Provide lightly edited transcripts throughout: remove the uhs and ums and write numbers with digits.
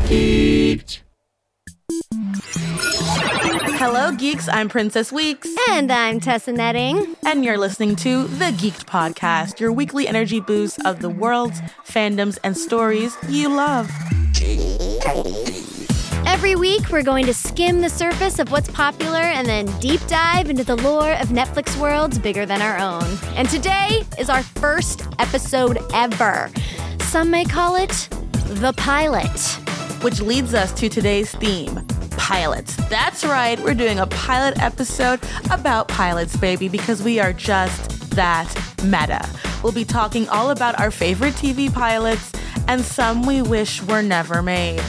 Geeked. Hello, geeks. I'm Princess Weeks. And I'm Tessa Netting. And you're listening to The Geeked Podcast, your weekly energy boost of the worlds, fandoms, and stories you love. Every week, we're going to skim the surface of what's popular and then deep dive into the lore of Netflix worlds bigger than our own. And today is our first episode ever. Some may call it The Pilot. Which leads us to today's theme, pilots. That's right, we're doing a pilot episode about pilots, baby, because we are just that meta. We'll be talking all about our favorite TV pilots and some we wish were never made.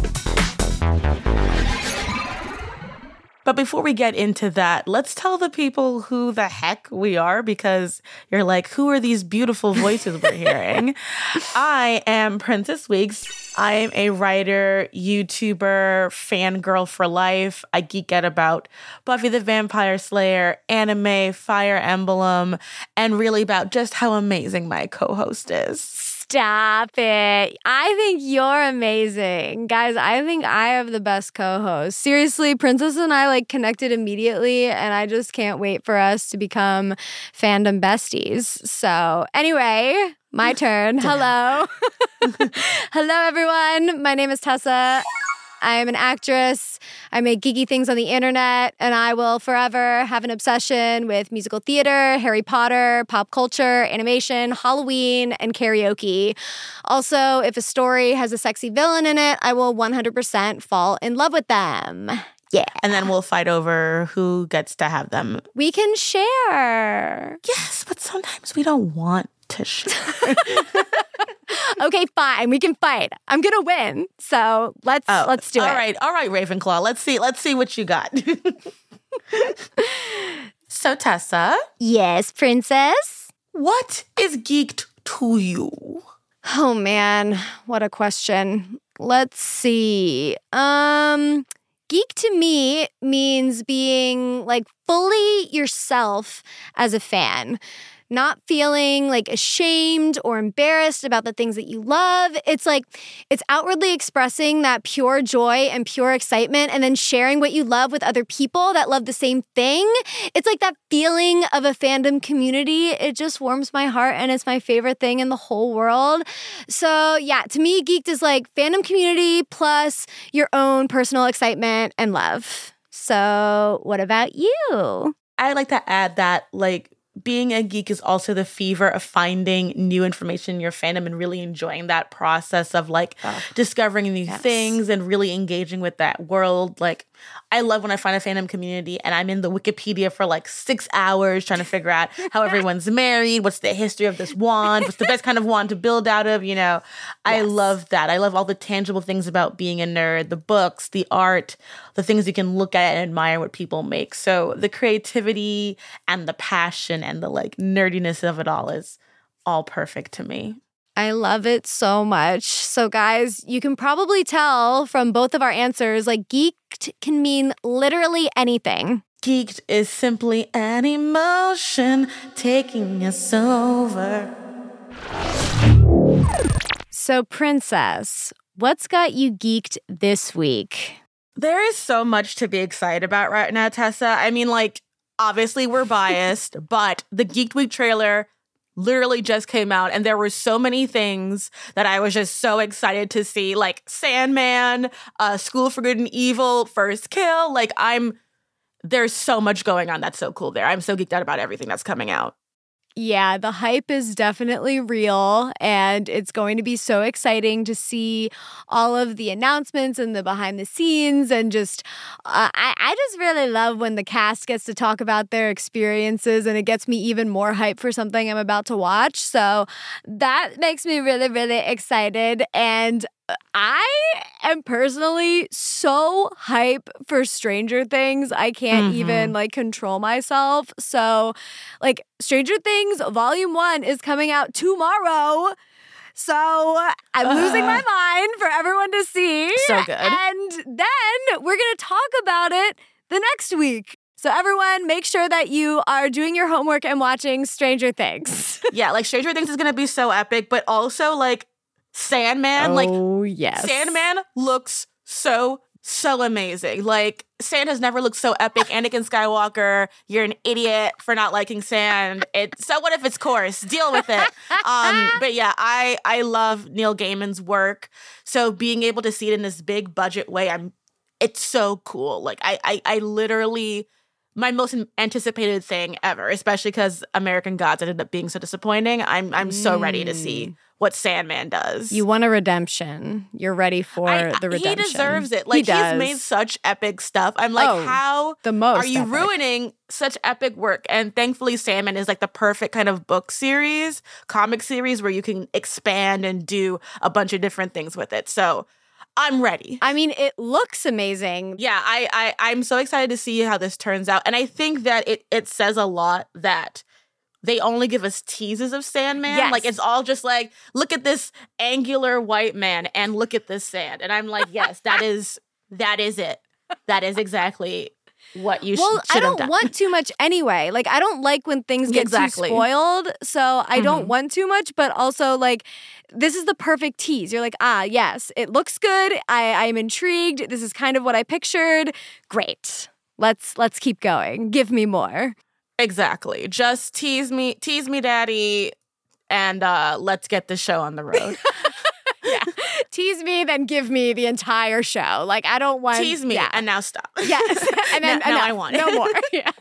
But before we get into that, let's tell the people who the heck we are, because you're like, who are these beautiful voices we're hearing? I am Princess Weeks. I am a writer, YouTuber, fangirl for life. I geek out about Buffy the Vampire Slayer, anime, Fire Emblem, and really about just how amazing my co-host is. Stop it. I think you're amazing. Guys, I think I have the best co-host. Seriously, Princess and I connected immediately, and I just can't wait for us to become fandom besties. So anyway, my turn. Hello. Hello, everyone. My name is Tessa. I am an actress. I make geeky things on the internet, and I will forever have an obsession with musical theater, Harry Potter, pop culture, animation, Halloween, and karaoke. Also, if a story has a sexy villain in it, I will 100% fall in love with them. Yeah. And then we'll fight over who gets to have them. We can share. Yes, but sometimes we don't want to share. Okay, fine. We can fight. I'm gonna win. So let's do it. All right, Ravenclaw. Let's see what you got. So Tessa. Yes, Princess. What is geeked to you? Oh man, what a question. Let's see. Geek to me means being fully yourself as a fan. Not feeling ashamed or embarrassed about the things that you love. It's outwardly expressing that pure joy and pure excitement and then sharing what you love with other people that love the same thing. It's that feeling of a fandom community. It just warms my heart and it's my favorite thing in the whole world. So yeah, to me, geeked is fandom community plus your own personal excitement and love. So what about you? I'd like to add that being a geek is also the fever of finding new information in your fandom and really enjoying that process of discovering new things and really engaging with that world. I love when I find a fandom community and I'm in the Wikipedia for 6 hours trying to figure out how everyone's married, what's the history of this wand, what's the best kind of wand to build out of, I love that. I love all the tangible things about being a nerd, the books, the art, the things you can look at and admire what people make. So the creativity and the passion and the nerdiness of it all is all perfect to me. I love it so much. So guys, you can probably tell from both of our answers, geeked can mean literally anything. Geeked is simply an emotion taking us over. So Princess, what's got you geeked this week? There is so much to be excited about right now, Tessa. I mean, obviously we're biased, but the Geeked Week trailer literally just came out and there were so many things that I was just so excited to see, Sandman, School for Good and Evil, First Kill. There's so much going on that's so cool there. I'm so geeked out about everything that's coming out. Yeah, the hype is definitely real, and it's going to be so exciting to see all of the announcements and the behind the scenes, and just I just really love when the cast gets to talk about their experiences, and it gets me even more hype for something I'm about to watch. So that makes me really, really excited, and I am personally so hype for Stranger Things. I can't even control myself. So Stranger Things Volume 1 is coming out tomorrow. So I'm losing my mind for everyone to see. So good. And then we're going to talk about it the next week. So everyone, make sure that you are doing your homework and watching Stranger Things. Yeah, Stranger Things is going to be so epic, but also Sandman. Oh, yes. Sandman looks so amazing. Like, sand has never looked so epic. Anakin Skywalker, you're an idiot for not liking sand. So what if it's coarse? Deal with it. But yeah, I love Neil Gaiman's work. So being able to see it in this big budget way, it's so cool. Like, I literally, my most anticipated thing ever, especially because American Gods ended up being so disappointing. I'm so ready to see what Sandman does. You want a redemption. You're ready for the redemption. He deserves it. Like, he's made such epic stuff. I'm like, how the most are you epic. ruining such epic work? And thankfully, Sandman is like the perfect kind of book series, comic series where you can expand and do a bunch of different things with it. So I'm ready. I mean, it looks amazing. Yeah, I'm so excited to see how this turns out. And I think that it says a lot that they only give us teases of Sandman. Yes. Like, it's all just like, look at this angular white man and look at this sand. And I'm like, yes, that is it. That is exactly what you should have done. Well, I don't want too much anyway. Like, I don't like when things get too spoiled. So I don't want too much, but also, like, this is the perfect tease. You're like, yes, it looks good. I'm intrigued. This is kind of what I pictured. Great. Let's keep going. Give me more. Exactly. Just tease me, daddy, and let's get the show on the road. Yeah. Tease me, then give me the entire show. Like, I don't want... Tease me, and now stop. Yes. And then now I want it. No more. Yeah.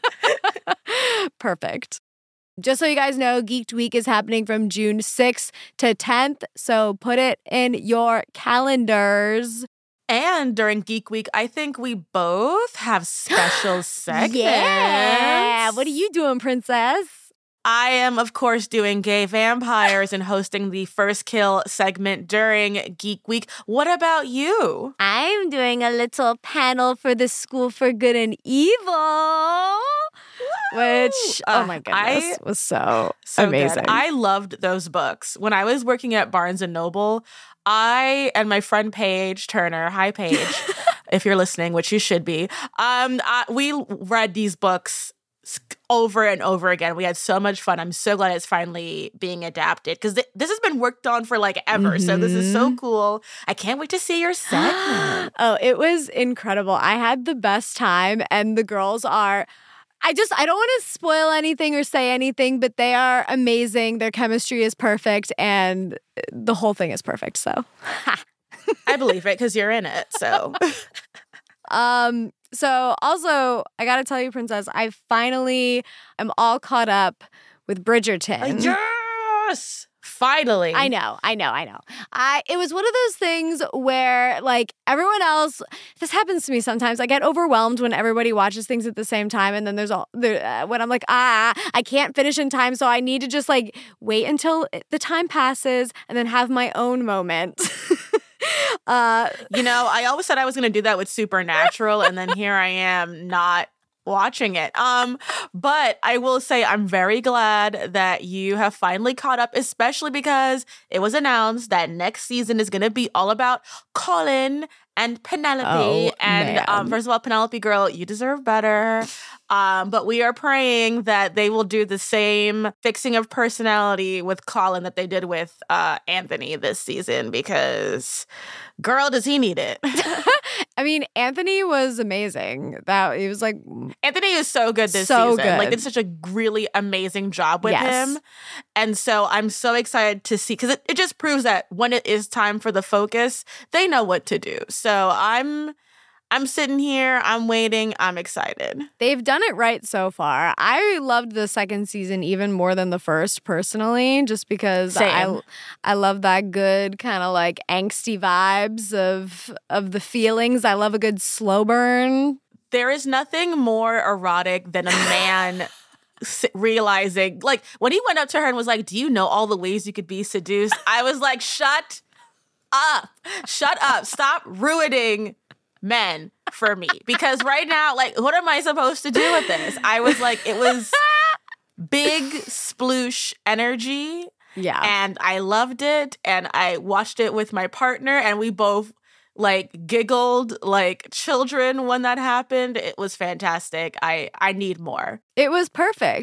Perfect. Just so you guys know, Geeked Week is happening from June 6th to 10th, so put it in your calendars. And during Geek Week, I think we both have special segments. Yeah. What are you doing, princess? I am, of course, doing Gay Vampires and hosting the First Kill segment during Geek Week. What about you? I'm doing a little panel for the School for Good and Evil. Which, oh my goodness, was so amazing. Good. I loved those books. When I was working at Barnes & Noble, I and my friend Paige Turner, hi Paige, if you're listening, which you should be, we read these books over and over again. We had so much fun. I'm so glad it's finally being adapted because this has been worked on for like ever. So this is so cool. I can't wait to see your segment. Oh, it was incredible. I had the best time, and the girls are... I don't want to spoil anything or say anything, but they are amazing. Their chemistry is perfect, and the whole thing is perfect. So, I believe it because you're in it. So, so also, I got to tell you, Princess, I finally am all caught up with Bridgerton. Yes! Finally. I know. It was one of those things where, like, everyone else, this happens to me sometimes. I get overwhelmed when everybody watches things at the same time. And then when I'm like, I can't finish in time. So I need to just, like, wait until the time passes and then have my own moment. I always said I was going to do that with Supernatural. And then here I am not watching it. But I will say I'm very glad that you have finally caught up, especially because it was announced that next season is going to be all about Colin and Penelope. First of all, Penelope girl, you deserve better. But we are praying that they will do the same fixing of personality with Colin that they did with Anthony this season because, girl, does he need it. I mean, Anthony was amazing. He was like... Anthony is so good this season. Good. Like, did such a really amazing job with him. And so I'm so excited to see, because it just proves that when it is time for the focus, they know what to do. So I'm sitting here, I'm waiting, I'm excited. They've done it right so far. I loved the second season even more than the first, personally, just because I love that good kind of like angsty vibes of the feelings. I love a good slow burn. There is nothing more erotic than a man realizing, like, when he went up to her and was like, do you know all the ways you could be seduced? I was like, shut up, stop ruining men for me, because right now, like, what am I supposed to do with this? I was like, it was big sploosh energy. Yeah. And I loved it. And I watched it with my partner, and we both like giggled like children when that happened. It was fantastic. I need more. It was perfect.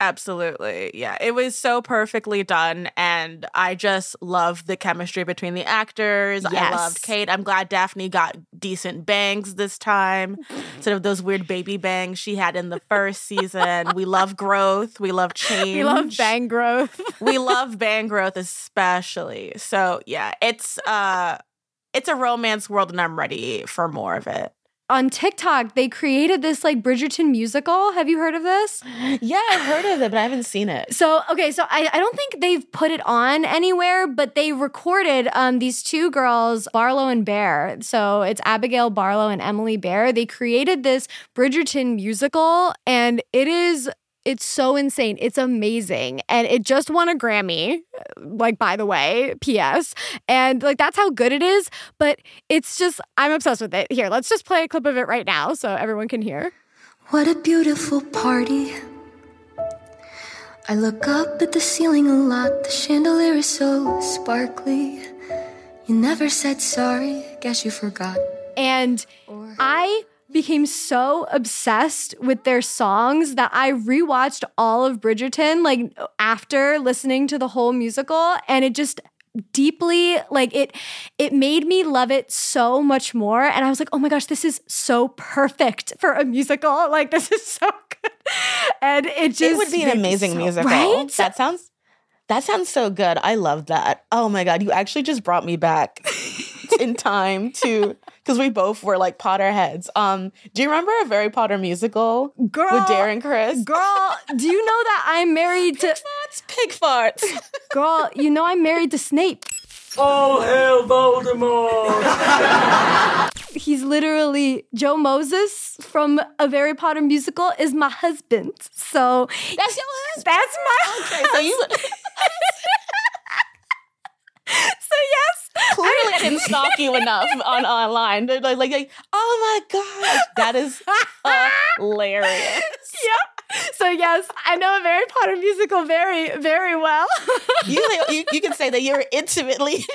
Absolutely. Yeah. It was so perfectly done. And I just love the chemistry between the actors. Yes. I loved Kate. I'm glad Daphne got decent bangs this time instead of those weird baby bangs she had in the first season. We love growth. We love change. We love bang growth. We love bang growth especially. So yeah, it's a romance world and I'm ready for more of it. On TikTok, they created this like Bridgerton musical. Have you heard of this? Yeah, I've heard of it, but I haven't seen it. So I don't think they've put it on anywhere, but they recorded these two girls, Barlow and Bear. So it's Abigail Barlow and Emily Bear. They created this Bridgerton musical, and it's so insane. It's amazing. And it just won a Grammy, like, by the way, P.S. And, like, that's how good it is. But it's just, I'm obsessed with it. Here, let's just play a clip of it right now so everyone can hear. What a beautiful party. I look up at the ceiling a lot. The chandelier is so sparkly. You never said sorry. Guess you forgot. And I became so obsessed with their songs that I rewatched all of Bridgerton, like, after listening to the whole musical, and it just deeply, like, it made me love it so much more. And I was like, oh my gosh, this is so perfect for a musical. Like, this is so good. And it would be an amazing musical. Right? That sounds so good. I love that. Oh my God, you actually just brought me back in time to, because we both were like Potterheads. Do you remember a Harry Potter musical with Darren Criss? Girl, do you know that I'm married to Pig farts. Girl, you know I'm married to Snape. All hail Voldemort! He's literally Joe Moses from a Harry Potter musical is my husband. So that's your husband. That's my husband. So you. So yes, clearly I didn't stalk you enough online. Like, oh my gosh, that is hilarious. Yep. So yes, I know a Harry Potter musical very, very well. You can say that you're intimately.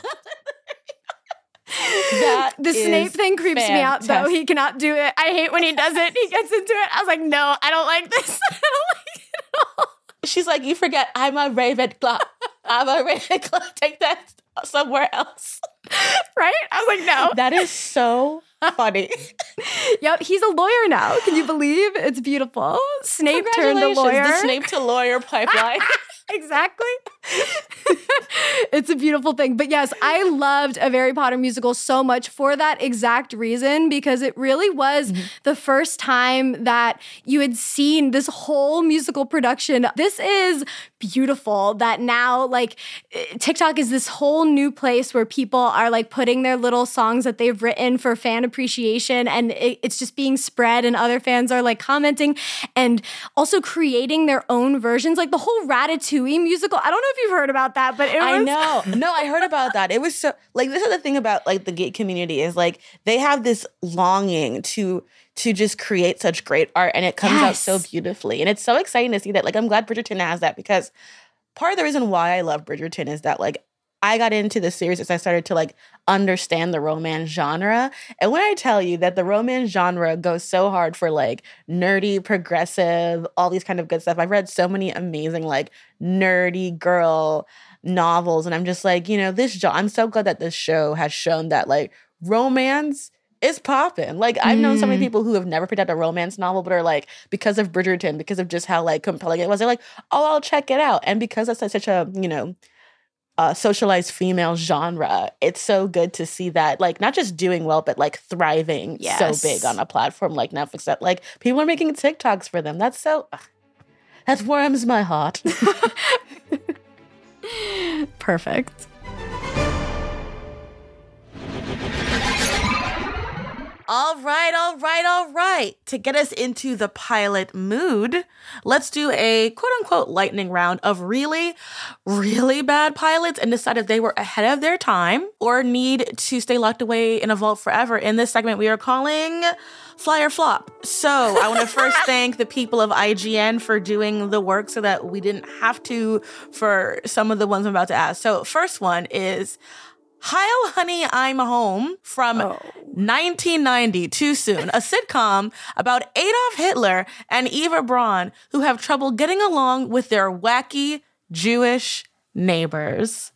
The Snape thing creeps me out, though. He cannot do it. I hate when he does it. He gets into it. I was like, no, I don't like this. I don't like it at all. She's like, you forget I'm a Ravenclaw. I'm a Ravenclaw. Take that somewhere else. Right? I was like, no. That is so funny. Yep, he's a lawyer now. Can you believe? It's beautiful. Snape turned a lawyer. The Snape to lawyer pipeline. Exactly. It's a beautiful thing. But yes, I loved a Harry Potter musical so much for that exact reason, because it really was the first time that you had seen this whole musical production. This is beautiful that now, like, TikTok is this whole new place where people are like putting their little songs that they've written for fan appreciation, and it's just being spread, and other fans are like commenting and also creating their own versions. Like the whole Ratatouille musical. I don't know if you've heard about that, but I know. No, I heard about that. It was so, like, this is the thing about like the gay community is like they have this longing to just create such great art, and it comes out so beautifully. And it's so exciting to see that. Like, I'm glad Bridgerton has that, because part of the reason why I love Bridgerton is that, like, I got into the series as I started to, like, understand the romance genre. And when I tell you that the romance genre goes so hard for, like, nerdy, progressive, all these kind of good stuff. I've read so many amazing, like, nerdy girl novels. And I'm just like, you know, I'm so glad that this show has shown that, like, romance is popping. Like, I've known so many people who have never picked up a romance novel, but are like, because of Bridgerton, because of just how, like, compelling it was, they're like, oh, I'll check it out. And because it's such a, you know, socialized female genre, it's so good to see that, like, not just doing well, but like thriving so big on a platform like Netflix, that like people are making TikToks for them. That warms my heart. Perfect. All right. To get us into the pilot mood, let's do a quote-unquote lightning round of really, really bad pilots and decide if they were ahead of their time or need to stay locked away in a vault forever. In this segment, we are calling Fly or Flop. So I want to first thank the people of IGN for doing the work so that we didn't have to for some of the ones I'm about to ask. So first one is Heil Honey, I'm Home from 1990, too soon. A sitcom about Adolf Hitler and Eva Braun, who have trouble getting along with their wacky Jewish neighbors.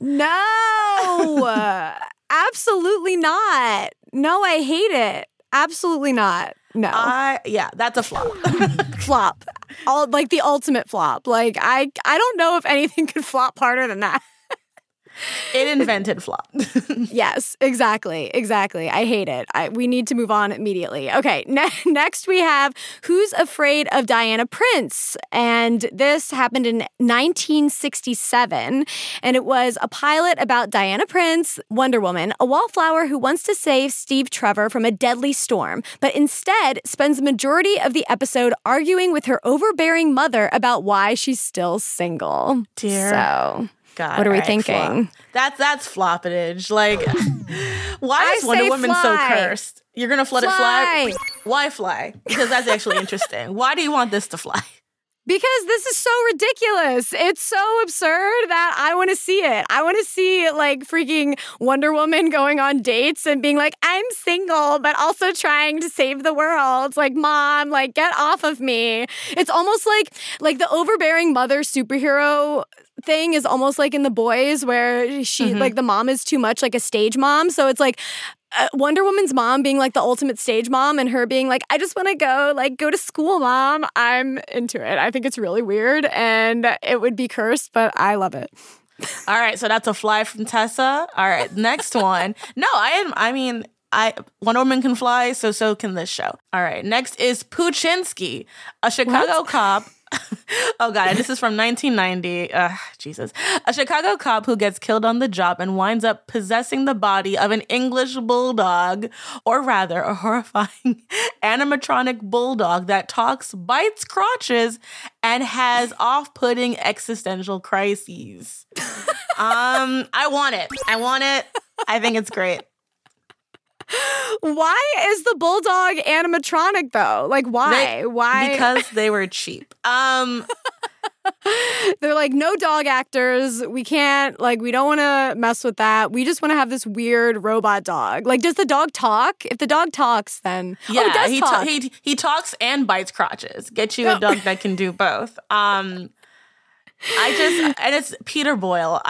No, absolutely not. No, I hate it. Absolutely not. No. Yeah, that's a flop. Flop. Like the ultimate flop. Like I don't know if anything could flop harder than that. It invented flop. Yes, exactly. I hate it. We need to move on immediately. Okay, next we have Who's Afraid of Diana Prince? And this happened in 1967. And it was a pilot about Diana Prince, Wonder Woman, a wallflower who wants to save Steve Trevor from a deadly storm, but instead spends the majority of the episode arguing with her overbearing mother about why she's still single. Dear. So... God, what are we thinking? Flop. That's floppage. Like, why is Wonder Woman so cursed? You're gonna let it fly? Why fly? Because that's actually interesting. Why do you want this to fly? Because this is so ridiculous. It's so absurd that I want to see it. I want to see like freaking Wonder Woman going on dates and being like, I'm single, but also trying to save the world. Like, Mom, like, get off of me. It's almost like the overbearing mother superhero thing is almost like in The Boys where she like the mom is too much like a stage mom. So it's like Wonder Woman's mom being like the ultimate stage mom and her being like, I just want to go to school, Mom. I'm into it. I think it's really weird and it would be cursed, but I love it. All right, so that's a fly from Tessa. All right, next one. No, Wonder Woman can fly, so can this show. All right, next is Puchinsky, a Chicago cop. Oh, God, this is from 1990. Jesus. A Chicago cop who gets killed on the job and winds up possessing the body of an English bulldog, or rather, a horrifying animatronic bulldog that talks, bites crotches, and has off-putting existential crises. I want it. I think it's great. Why is the bulldog animatronic though? Like why? Why? Because they were cheap. They're like, no dog actors. We can't, like, we don't want to mess with that. We just want to have this weird robot dog. Like, does the dog talk? If the dog talks, then yeah, he talks and bites crotches. Get you a dog that can do both. And it's Peter Boyle.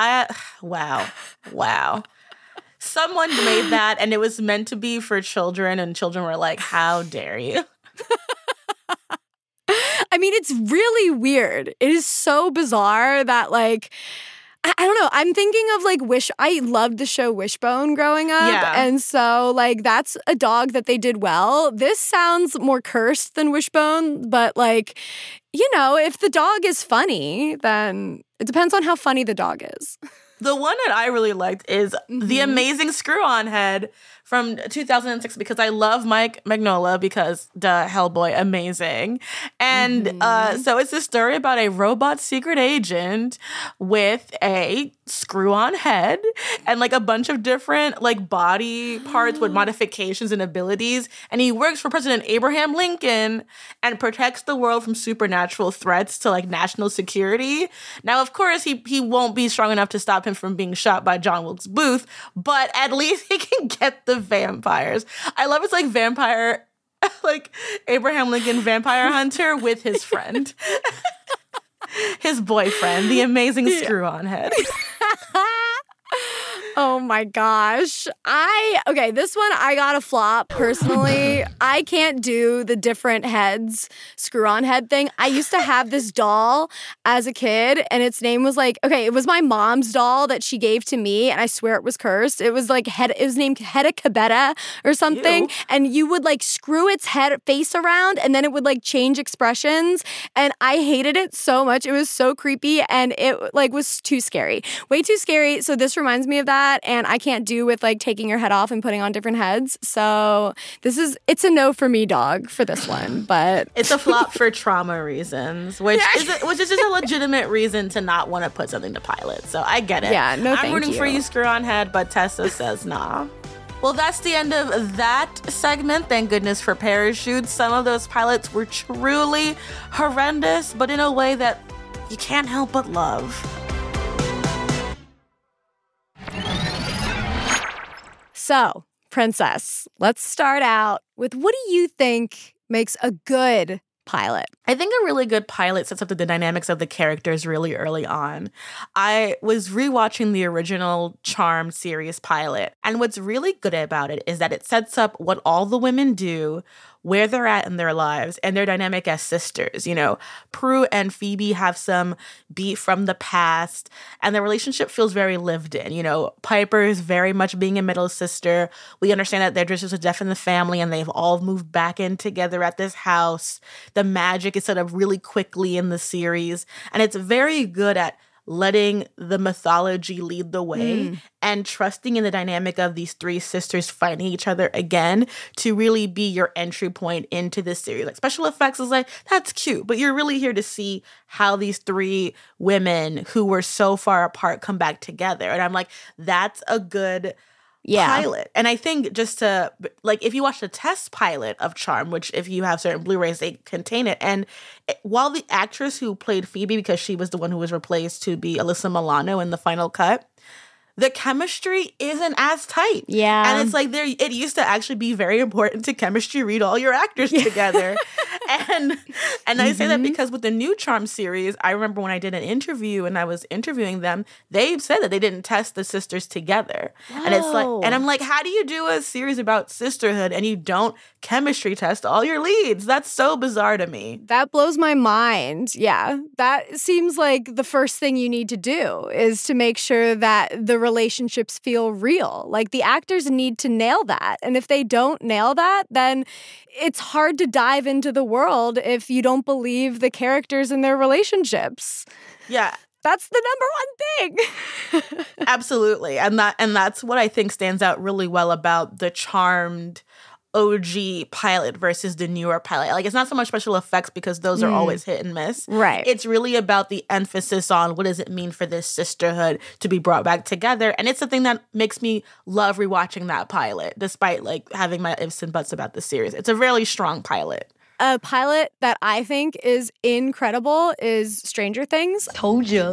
Wow. Someone made that, and it was meant to be for children, and children were like, how dare you? I mean, it's really weird. It is so bizarre that, like, I don't know. I'm thinking of, like, I loved the show Wishbone growing up. Yeah. And so, like, that's a dog that they did well. This sounds more cursed than Wishbone, but, like, you know, if the dog is funny, then it depends on how funny the dog is. The one that I really liked is The Amazing Screw-On Head from 2006 because I love Mike Mignola because, Hellboy, amazing. And so it's a story about a robot secret agent with a screw-on head and, like, a bunch of different, like, body parts with modifications and abilities. And he works for President Abraham Lincoln and protects the world from supernatural threats to, like, national security. Now, of course, he won't be strong enough to stop him from being shot by John Wilkes Booth, but at least he can get the vampires. I love it's like vampire, like Abraham Lincoln vampire hunter with his friend. His boyfriend, the amazing screw-on head. Oh my gosh. This one I got a flop personally. I can't do the different heads, screw-on head thing. I used to have this doll as a kid and its name was it was my mom's doll that she gave to me and I swear it was cursed. It was it was named Hedda Kabeta or something. Ew. And you would like screw its face around and then it would like change expressions and I hated it so much. It was so creepy and it like was too scary. Way too scary. So this reminds me of that. And I can't do with like taking your head off and putting on different heads. So it's a no for me, dog, for this one. But it's a flop for trauma reasons, which is just a legitimate reason to not want to put something to pilot. So I get it. Yeah, no, I'm rooting for you, screw-on head, but Tessa says nah. Well, that's the end of that segment. Thank goodness for parachutes. Some of those pilots were truly horrendous, but in a way that you can't help but love. So, Princess, let's start out with what do you think makes a good pilot? I think a really good pilot sets up the dynamics of the characters really early on. I was rewatching the original Charmed series pilot, and what's really good about it is that it sets up what all the women do, where they're at in their lives, and their dynamic as sisters. You know, Prue and Phoebe have some beef from the past, and their relationship feels very lived in. You know, Piper is very much being a middle sister. We understand that there's just a death in the family, and they've all moved back in together at this house. The magic is set up really quickly in the series, and it's very good at letting the mythology lead the way and trusting in the dynamic of these three sisters fighting each other again to really be your entry point into this series. Like, special effects is like, that's cute, but you're really here to see how these three women who were so far apart come back together. And I'm like, that's a good pilot. And I think just to, like, if you watch the test pilot of Charm, which if you have certain Blu-rays, they contain it. And while the actress who played Phoebe, because she was the one who was replaced to be Alyssa Milano in the final cut, the chemistry isn't as tight. Yeah. And it's like it used to actually be very important to chemistry read all your actors together. And I say that because with the new Charm series, I remember when I did an interview and I was interviewing them, they said that they didn't test the sisters together. Whoa. And it's like, and I'm like, how do you do a series about sisterhood and you don't chemistry test all your leads? That's so bizarre to me. That blows my mind. Yeah. That seems like the first thing you need to do is to make sure that the relationships feel real. Like, the actors need to nail that. And if they don't nail that, then it's hard to dive into the world if you don't believe the characters and their relationships. Yeah. That's the number one thing. Absolutely. And that's what I think stands out really well about the Charmed OG pilot versus the newer pilot. Like, it's not so much special effects because those are always hit and miss. Right. It's really about the emphasis on what does it mean for this sisterhood to be brought back together. And it's the thing that makes me love rewatching that pilot, despite like having my ifs and buts about the series. It's a really strong pilot. A pilot that I think is incredible is Stranger Things. Told you.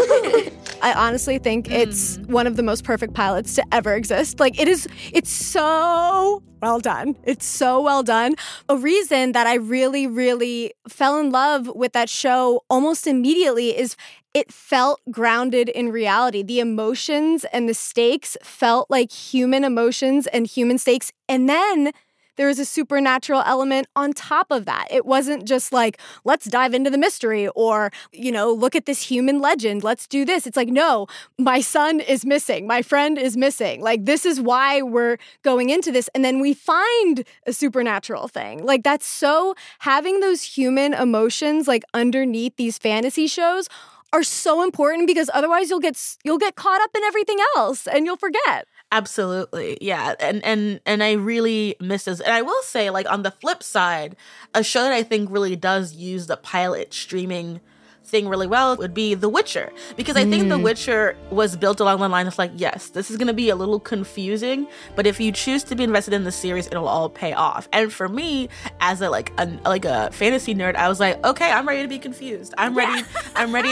I honestly think it's one of the most perfect pilots to ever exist. Like, it's so well done. It's so well done. A reason that I really, really fell in love with that show almost immediately is it felt grounded in reality. The emotions and the stakes felt like human emotions and human stakes. And then there was a supernatural element on top of that. It wasn't just like, let's dive into the mystery or, you know, look at this human legend. Let's do this. It's like, no, my son is missing. My friend is missing. Like, this is why we're going into this. And then we find a supernatural thing. Like, that's so, having those human emotions like underneath these fantasy shows are so important, because otherwise you'll get caught up in everything else and you'll forget. Absolutely. Yeah. And I really miss this. And I will say, like, on the flip side, a show that I think really does use the pilot streaming thing really well would be The Witcher. Because I think The Witcher was built along the line of like, yes, this is going to be a little confusing, but if you choose to be invested in the series, it'll all pay off. And for me, as a fantasy nerd, I was like, okay, I'm ready to be confused. I'm ready. I'm ready.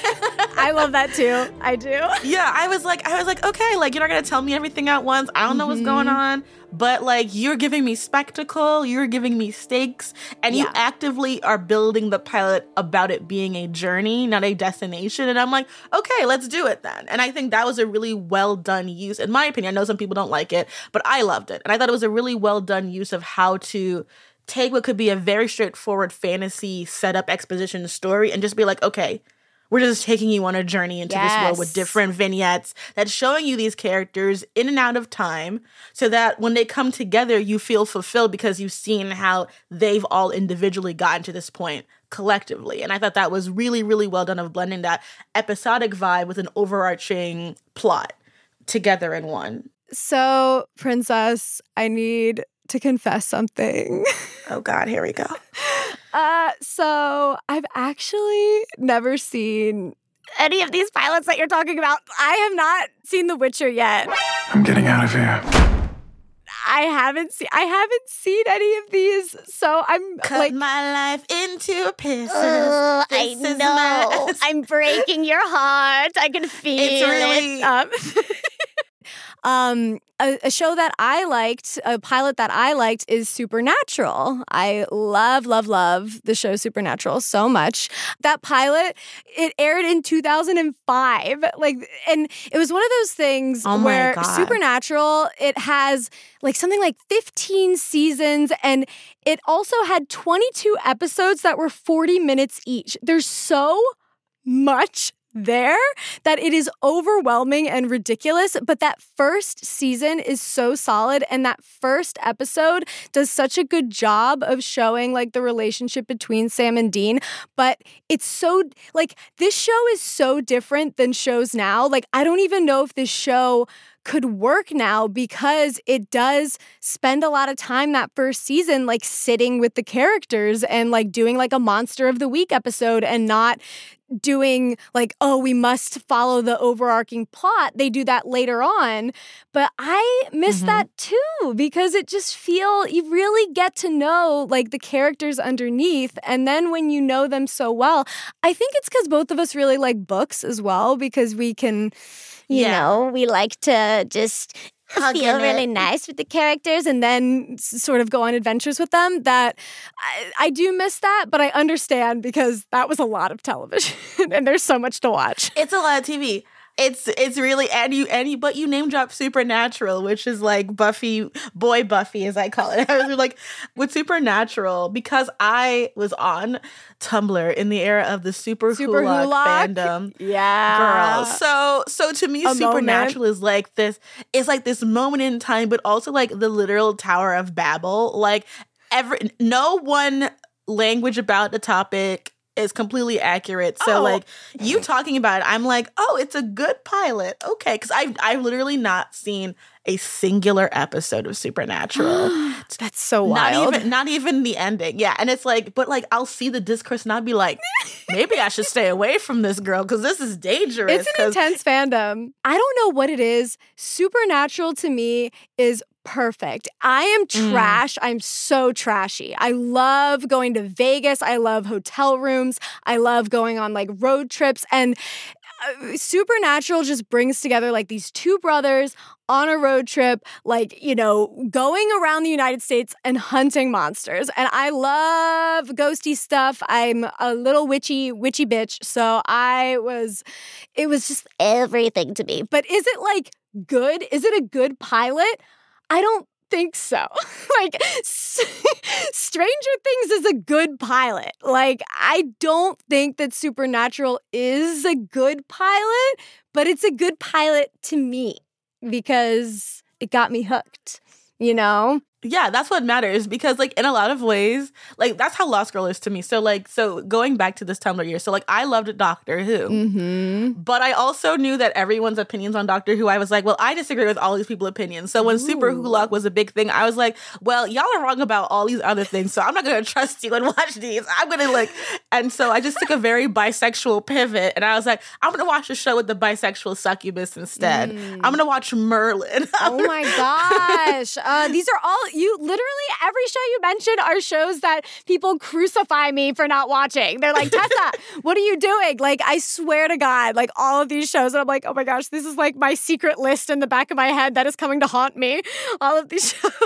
I love that too. I do. Yeah, I was like, okay, like, you're not going to tell me everything at once. I don't know what's going on. But, like, you're giving me spectacle, you're giving me stakes, and you actively are building the pilot about it being a journey, not a destination. And I'm like, okay, let's do it then. And I think that was a really well done use, in my opinion. I know some people don't like it, but I loved it. And I thought it was a really well done use of how to take what could be a very straightforward fantasy setup exposition story and just be like, okay, we're just taking you on a journey into this world with different vignettes that's showing you these characters in and out of time so that when they come together, you feel fulfilled because you've seen how they've all individually gotten to this point collectively. And I thought that was really, really well done of blending that episodic vibe with an overarching plot together in one. So, Princess, I need to confess something. Oh God, here we go. So I've actually never seen any of these pilots that you're talking about. I have not seen The Witcher yet. I'm getting out of here. I haven't seen any of these, so I'm Cut my life into pieces. I know. I'm breaking your heart. I can feel it's really, it. A show that I liked, a pilot that I liked is Supernatural. I love the show Supernatural so much. That pilot, it aired in 2005. And it was one of those things where Supernatural, it has something like 15 seasons, and it also had 22 episodes that were 40 minutes each. There's so much there that it is overwhelming and ridiculous, but that first season is so solid, and that first episode does such a good job of showing the relationship between Sam and Dean. But it's so this show is so different than shows now. I don't even know if this show could work now, because it does spend a lot of time that first season sitting with the characters and doing a Monster of the Week episode, and not doing we must follow the overarching plot. They do that later on. But I miss that too, because it just you really get to know the characters underneath. And then when you know them so well, I think it's because both of us really like books as well, because we can, you know, we like to just feel really nice with the characters and then sort of go on adventures with them. That I do miss that, but I understand, because that was a lot of television and there's so much to watch. It's a lot of TV. It's really, but you name drop Supernatural, which is Buffy, boy Buffy as I call it. I was with Supernatural, because I was on Tumblr in the era of the Super Hulock fandom. Yeah. Girl. So to me, Supernatural is this, it's this moment in time, but also the literal Tower of Babel. No one language about the topic is completely accurate. So you talking about it, I'm it's a good pilot. Okay. Because I've literally not seen a singular episode of Supernatural. That's so wild. Not even the ending. Yeah. And it's but I'll see the discourse and I'll be maybe I should stay away from this girl, because this is dangerous. It's an intense fandom. I don't know what it is. Supernatural to me is perfect. I am trash. I'm so trashy. I love going to Vegas. I love hotel rooms. I love going on road trips. And Supernatural just brings together these two brothers on a road trip, going around the United States and hunting monsters. And I love ghosty stuff. I'm a little witchy bitch. So it was just everything to me. But is it good? Is it a good pilot? I don't think so. Stranger Things is a good pilot. I don't think that Supernatural is a good pilot, but it's a good pilot to me because it got me hooked, you know? Yeah, that's what matters, because in a lot of ways, that's how Lost Girl is to me. So going back to this Tumblr year, I loved Doctor Who, but I also knew that everyone's opinions on Doctor Who, I was well, I disagree with all these people's opinions. So when Super Hulock was a big thing, I was well, y'all are wrong about all these other things, so I'm not going to trust you and watch these. I'm going to and so I just took a very bisexual pivot, and I was I'm going to watch a show with the bisexual succubus instead. I'm going to watch Merlin. Oh my gosh. These are all, literally every show you mentioned are shows that people crucify me for not watching. They're Tessa, what are you doing? I swear to God, all of these shows, and I'm oh my gosh, this is my secret list in the back of my head that is coming to haunt me. All of these shows.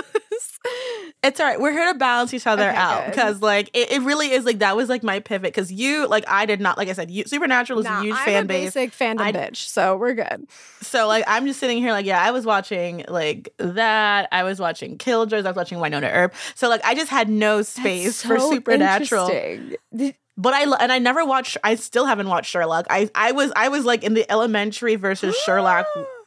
It's all right. We're here to balance each other out, because it really is that was my pivot, because you I did not, I said, Supernatural is a huge fan base. I'm a basic fandom bitch, so we're good. So I'm just sitting here I was watching that. I was watching Killjoys. I was watching Winona Earp. So I just had no space for Supernatural. But I never watched. I still haven't watched Sherlock. I was in the Elementary versus Sherlock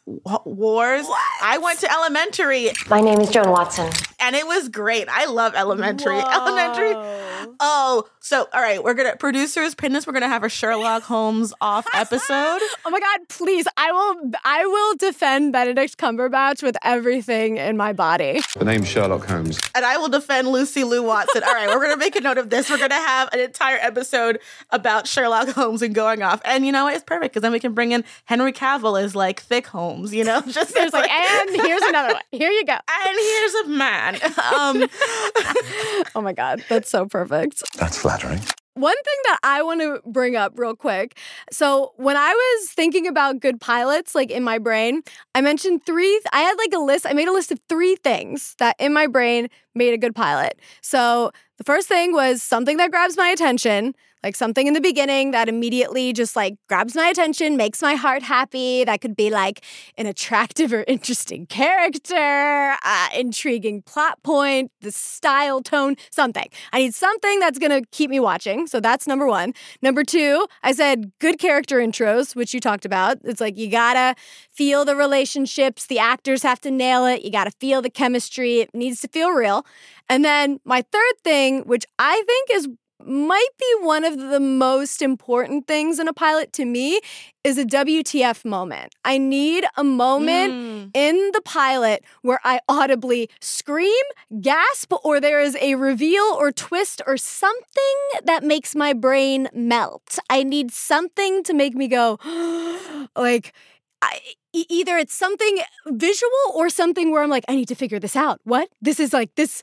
wars. What? I went to Elementary. My name is Joan Watson. And it was great. I love Elementary. Whoa. Elementary. Oh, so all right, producers pin this. We're gonna have a Sherlock Holmes off episode. Oh my God, please. I will defend Benedict Cumberbatch with everything in my body. The name's Sherlock Holmes. And I will defend Lucy Liu Watson. All right, we're gonna make a note of this. We're gonna have an entire episode about Sherlock Holmes and going off. And you know what? It's perfect, because then we can bring in Henry Cavill as thick Holmes, you know? Just there's and here's another one. Here you go. And here's a man. Oh my God, that's so perfect. That's flattering. one thing that I want to bring up real quick. So when I was thinking about good pilots, like in my brain, I mentioned I had like a list. I made a list of 3 things that in my brain made a good pilot. So the first thing was something that grabs my attention, like something in the beginning that immediately just like grabs my attention, makes my heart happy. That could be like an attractive or interesting character, intriguing plot point, the style, tone, something. I need something that's going to keep me watching. So that's number 1. Number 2, I said good character intros, which you talked about. It's like you got to feel the relationships. The actors have to nail it. You got to feel the chemistry. It needs to feel real. And then my third thing, which I think might be one of the most important things in a pilot to me, is a WTF moment. I need a moment in the pilot where I audibly scream, gasp, or there is a reveal or twist or something that makes my brain melt. I need something to make me go, like, either it's something visual or something where I'm like, I need to figure this out. What? This is like this.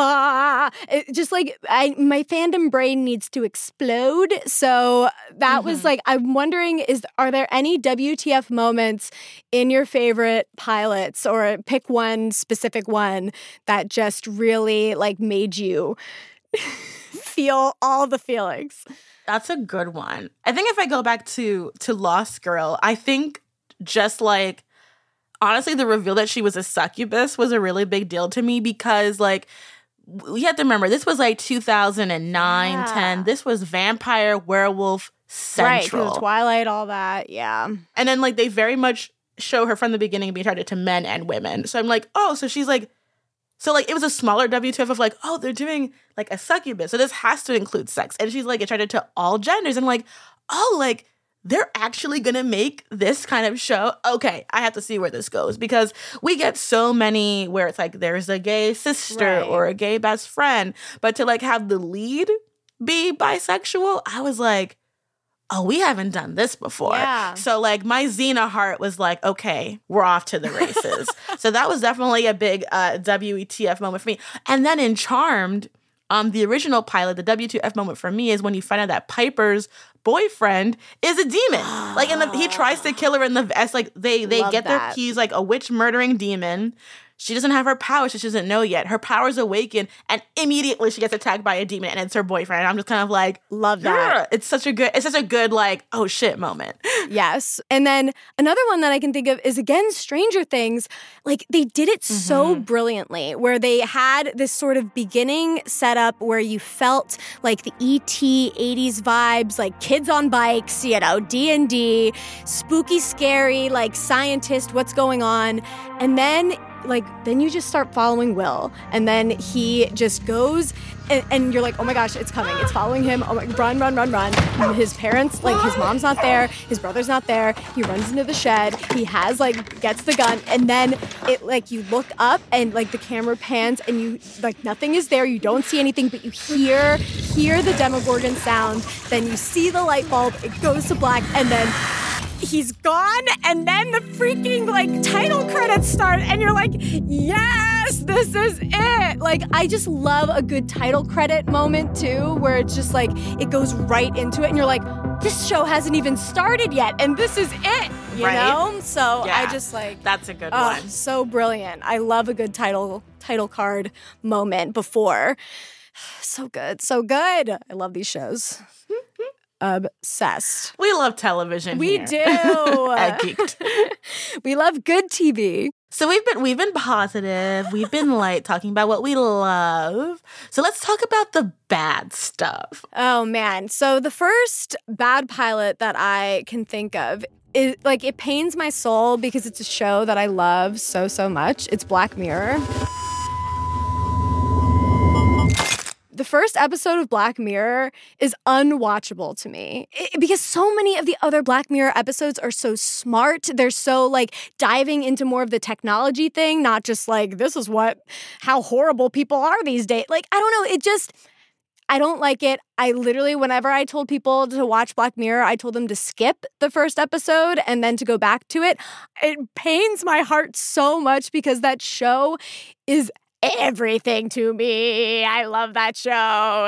Just like my fandom brain needs to explode. So that was like, I'm wondering, are there any WTF moments in your favorite pilots, or pick one specific one that just really like made you feel all the feelings? That's a good one. I think if I go back to Lost Girl, I think just like, honestly, the reveal that she was a succubus was a really big deal to me, because like, we have to remember, this was like 2009, 10. This was vampire, werewolf central. Right, Twilight, all that, yeah. And then like, they very much show her from the beginning being attracted to men and women. So I'm like, oh, so she's like, so like, it was a smaller WTF of like, oh, they're doing like a succubus, so this has to include sex. And she's like attracted to all genders. And like, oh, like, they're actually going to make this kind of show? Okay, I have to see where this goes, because we get so many where it's like there's a gay sister or a gay best friend, but to like have the lead be bisexual, I was like, oh, we haven't done this before. Yeah. So like my Xena heart was like, okay, we're off to the races. So that was definitely a big WTF moment for me. And then in Charmed, the original pilot, the WTF moment for me is when you find out that Piper's boyfriend is a demon. Like, he tries to kill her in the vest. Like, they get their keys, like a witch murdering demon. She doesn't have her powers. She doesn't know yet. Her powers awaken, and immediately she gets attacked by a demon, and it's her boyfriend. And I'm just kind of like, love that. It's such a good like, oh shit moment. Yes. And then another one that I can think of is, again, Stranger Things. Like, they did it so brilliantly, where they had this sort of beginning setup where you felt like the E.T. 80s vibes, like kids on bikes, D&D, spooky, scary, like scientist, what's going on. And then you just start following Will, and then he just goes, and you're like, oh my gosh, it's coming, it's following him, oh my, run. And his parents, like his mom's not there, his brother's not there, he runs into the shed, he gets the gun, and then it, like, you look up, and like the camera pans, and you, like, nothing is there, you don't see anything, but you hear the Demogorgon sound, then you see the light bulb, it goes to black, and then he's gone, and then the freaking, like, title credits start, and you're like, yes, this is it. Like, I just love a good title credit moment, too, where it's just, like, it goes right into it, and you're like, this show hasn't even started yet, and this is it, you know? So yeah, I just, like... That's a good one. So brilliant. I love a good title card moment before. So good. I love these shows. Obsessed. We love television. We here. do. At Geeked. We love good TV. So we've been positive. We've been like talking about what we love. So let's talk about the bad stuff. Oh man. So the first bad pilot that I can think of is, like, it pains my soul because it's a show that I love so much. It's Black Mirror. The first episode of Black Mirror is unwatchable to me because so many of the other Black Mirror episodes are so smart. They're so, like, diving into more of the technology thing, not just like, this is how horrible people are these days. Like, I don't know. I don't like it. I literally, whenever I told people to watch Black Mirror, I told them to skip the first episode and then to go back to it. It pains my heart so much because that show is everything to me. I love that show.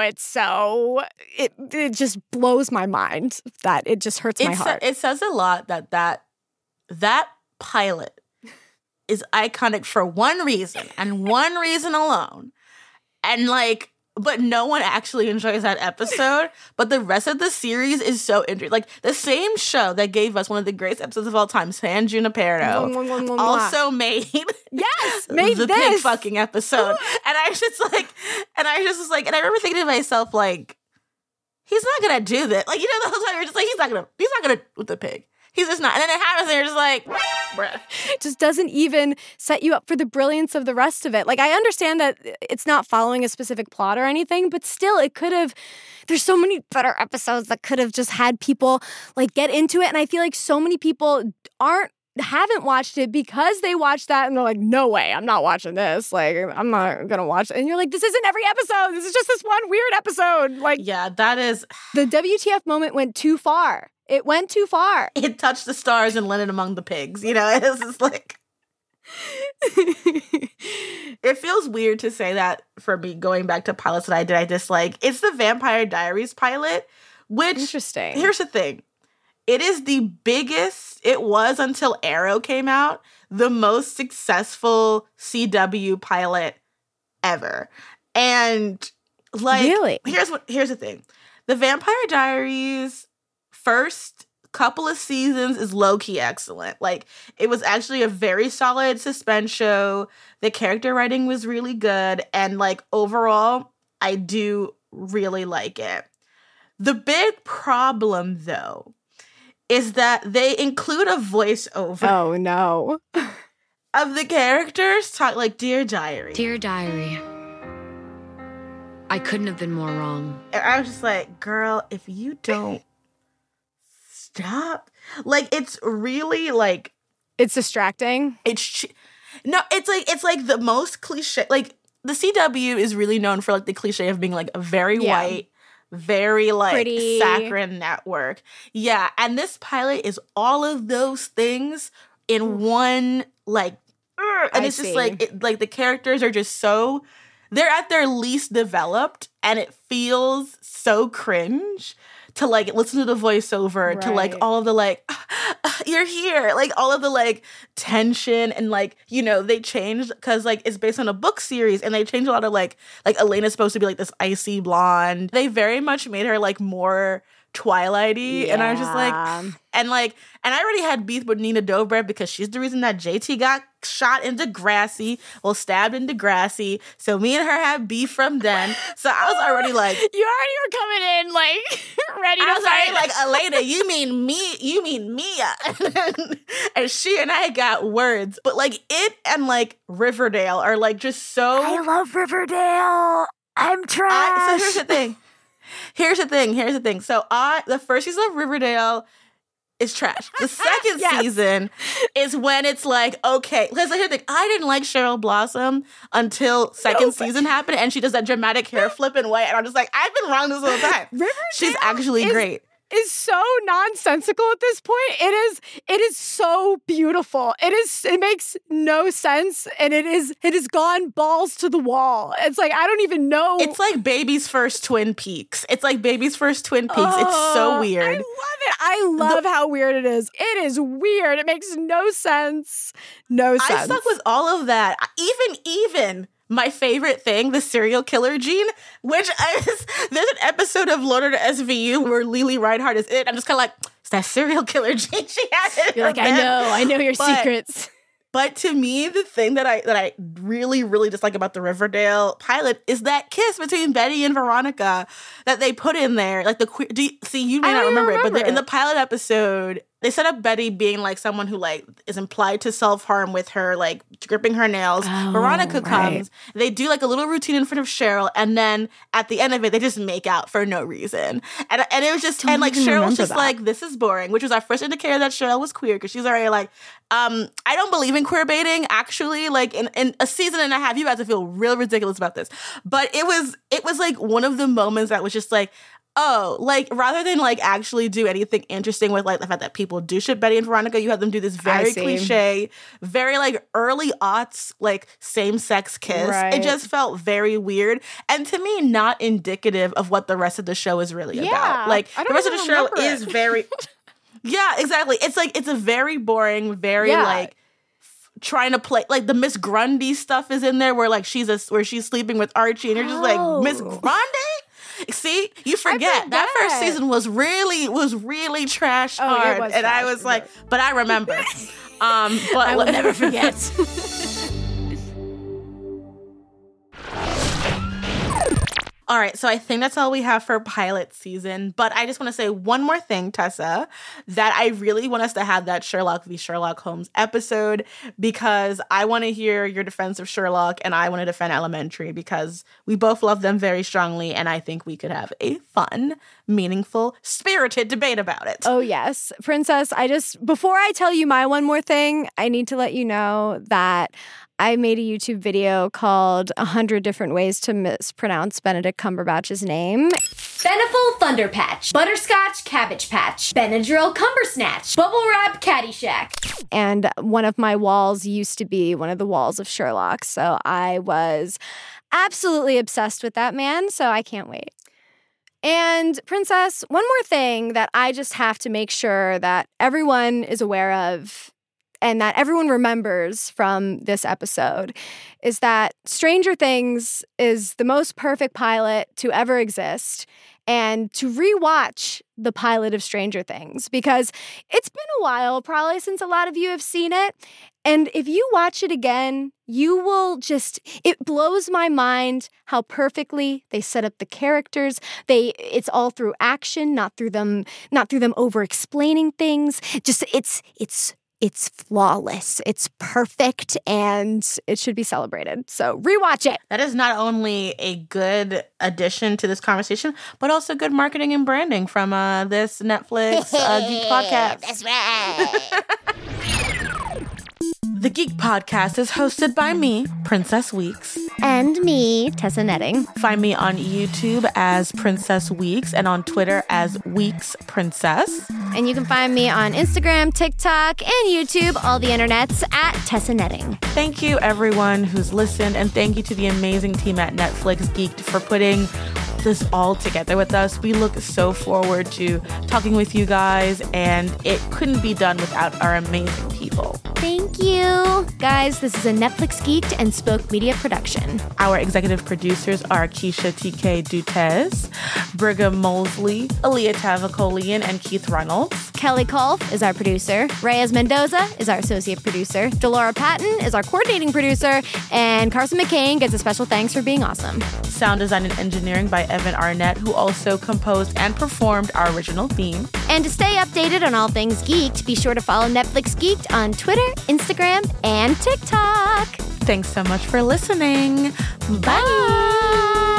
It just blows my mind that it just hurts my heart. It says a lot that pilot is iconic for one reason and one reason alone. And like, but no one actually enjoys that episode. But the rest of the series is so interesting. Like the same show that gave us one of the greatest episodes of all time, San Junipero, also made the pig fucking episode. And I was like, and I remember thinking to myself, like, he's not gonna do that. Like, you know, the whole time you're just like, he's not gonna with the pig. He's just not. And then it happens and you're just like, bruh. It just doesn't even set you up for the brilliance of the rest of it. Like, I understand that it's not following a specific plot or anything, but still it could have, there's so many better episodes that could have just had people like get into it. And I feel like so many people haven't watched it because they watched that and they're like, no way, I'm not watching this. Like, I'm not gonna watch it. And you're like, this isn't every episode. This is just this one weird episode. Like, yeah, that is. The WTF moment went too far. It went too far. It touched the stars and landed among the pigs. You know, it's just like. It feels weird to say that for me going back to pilots that I dislike. It's the Vampire Diaries pilot, which. Interesting. Here's the thing. It is the biggest, it was until Arrow came out, the most successful CW pilot ever. And like, really? Here's the thing. The Vampire Diaries first couple of seasons is low-key excellent. Like, it was actually a very solid suspense show. The character writing was really good. And like, overall, I do really like it. The big problem, though, is that they include a voiceover. Oh, no. Of the characters talk like, Dear Diary. Dear Diary, I couldn't have been more wrong. And I was just like, girl, if you don't stop. Like, it's really like. It's distracting. It's like the most cliche. Like, the CW is really known for like the cliche of being like a very white, very like pretty, saccharine network. Yeah, and this pilot is all of those things in one, like, and it's just like, like the characters are just so, they're at their least developed, and it feels so cringe to like listen to the voiceover, to like all of the like, you're here, like all of the like tension, and like, you know, they changed because like it's based on a book series, and they changed a lot of like Elena's supposed to be like this icy blonde. They very much made her like more Twilighty, and I was just like, and I already had beef with Nina Dobrev because she's the reason that JT got shot in Degrassi, stabbed in Degrassi. So me and her had beef from then. So I was already like, you already were coming in like ready to I was fight. already like, Elena, you mean Mia, and she and I got words, but like it and like Riverdale are like just so. I love Riverdale. I'm trash. So here's the thing. So the first season of Riverdale is trash. The second season is when it's like, okay, because here's the thing, I didn't like Cheryl Blossom until second season happened, and she does that dramatic hair flip and white, and I'm just like, I've been wrong this whole time. She's actually great. Is so nonsensical at this point. It is so beautiful. It makes no sense, and it has gone balls to the wall. It's like, I don't even know. It's like Baby's first Twin Peaks. It's so weird. I love it. I love how weird it is. It is weird. It makes no sense. I stuck with all of that. Even my favorite thing, the serial killer gene, which there's an episode of Loaded SVU where Lily Reinhardt is in it. I'm just kind of like, it's that serial killer gene she has. You're like, I know your secrets. But to me, the thing that I really, really dislike about the Riverdale pilot is that kiss between Betty and Veronica that they put in there. Like you may not remember it, but in the pilot episode, they set up Betty being like someone who like is implied to self-harm with her, like gripping her nails. Veronica comes, they do like a little routine in front of Cheryl, and then at the end of it, they just make out for no reason. And it was just, and like Cheryl was just like, this is boring, which was our first indicator that Cheryl was queer, because she's already like, I don't believe in queer baiting, actually. Like in a season and a half, you guys to feel real ridiculous about this. But it was like one of the moments that was just like, Oh, like rather than like actually do anything interesting with like the fact that people do ship Betty and Veronica, you have them do this very cliche, very like early aughts, like same-sex kiss. Right. It just felt very weird. And to me, not indicative of what the rest of the show is really about. Like the rest of the show is very yeah, exactly. It's like it's a very boring, very like trying to play like the Miss Grundy stuff is in there where like she's sleeping with Archie and you're just like, Miss Grundy? See, you forget that first season was really trash hard, and I was like, but I remember. But I will never forget. All right, so I think that's all we have for pilot season. But I just want to say one more thing, Tessa, that I really want us to have that Sherlock v. Sherlock Holmes episode because I want to hear your defense of Sherlock and I want to defend Elementary because we both love them very strongly and I think we could have a fun, meaningful, spirited debate about it. Oh, yes. Princess, before I tell you my one more thing, I need to let you know that I made a YouTube video called 100 Different Ways to Mispronounce Benedict Cumberbatch's name. Beneful Thunderpatch, Butterscotch Cabbage Patch, Benadryl Cumbersnatch, Bubble Wrap Caddyshack. And one of my walls used to be one of the walls of Sherlock, so I was absolutely obsessed with that man, so I can't wait. And Princess, one more thing that I just have to make sure that everyone is aware of and that everyone remembers from this episode is that Stranger Things is the most perfect pilot to ever exist. And to rewatch the pilot of Stranger Things, because it's been a while probably since a lot of you have seen it. And if you watch it again, you will it blows my mind how perfectly they set up the characters. It's all through action, not through them over explaining things. It's flawless. It's perfect, and it should be celebrated. So rewatch it. That is not only a good addition to this conversation, but also good marketing and branding from this Netflix Geek podcast. That's right. The Geek Podcast is hosted by me, Princess Weeks. And me, Tessa Netting. Find me on YouTube as Princess Weeks and on Twitter as Weeks Princess. And you can find me on Instagram, TikTok, and YouTube, all the internets, at Tessa Netting. Thank you, everyone who's listened, and thank you to the amazing team at Netflix Geeked for putting this all together with us. We look so forward to talking with you guys, and it couldn't be done without our amazing people. Thank you. Guys, this is a Netflix Geeked and Spoke Media production. Our executive producers are Keisha T.K. Dutes, Brigham Mosley, Aaliyah Tavakolian, and Keith Reynolds. Kelly Kolf is our producer. Reyes Mendoza is our associate producer. Delora Patton is our coordinating producer. And Carson McCain gets a special thanks for being awesome. Sound design and engineering by Evan Arnett, who also composed and performed our original theme. And to stay updated on all things geeked, be sure to follow Netflix Geeked on Twitter, Instagram, and TikTok. Thanks so much for listening. Bye.